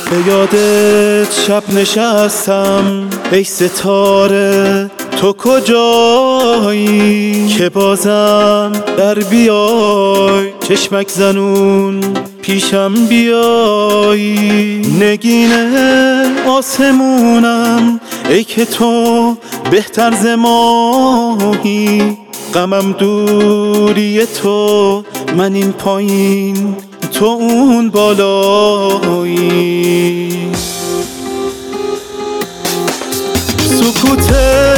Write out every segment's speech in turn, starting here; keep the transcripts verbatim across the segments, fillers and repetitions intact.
به یادت شب نشستم ای ستاره تو کجایی که بازم در بیای چشمک زنون پیشم بیای نگین آسمونم ای که تو بهتر ز ماهی غمم دوری تو من این پایین تو اون بالایی سکوت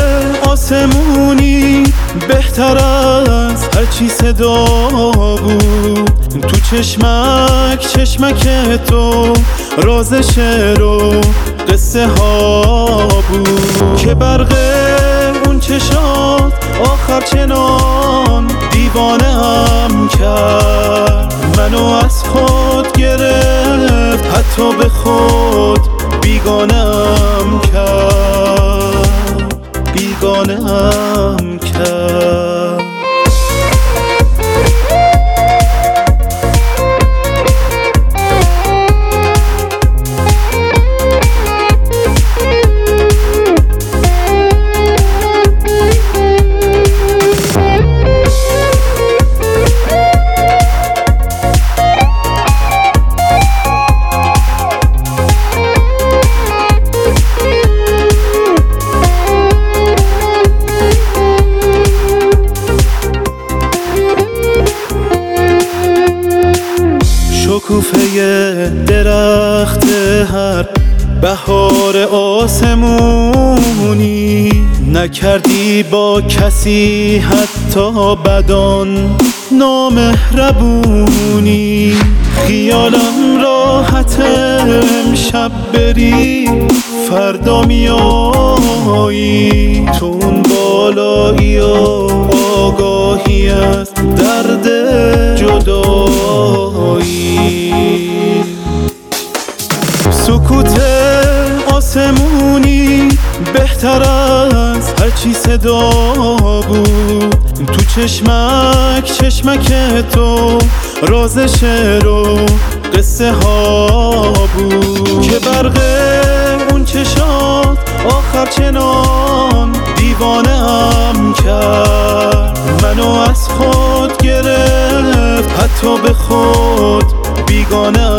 آسمونی بهتر از هر چی صدا بود تو چشمک چشمک تو راز شعر و قصه ها بود که برق اون چشات آخر چنان دیوانه هم کرد منو از خود گرفت حتی به خود بیگانه هم کرد بیگانه هم کرد شکوفه درخت هر بهار آسمونی نکردی با کسی حتی بدان نامهربونی خیالم راحت امشب بری فردا میایی تو اون بالایی و آگاهی از درد جدایی سکوت آسمونی بهتر از هر چی صدا بود تو چشمک چشمک تو راز شعر و قصه ها بود که برق اون چشات آخر چنان دیوانه هم کرد منو از خود گرفت حتی به خود بیگانه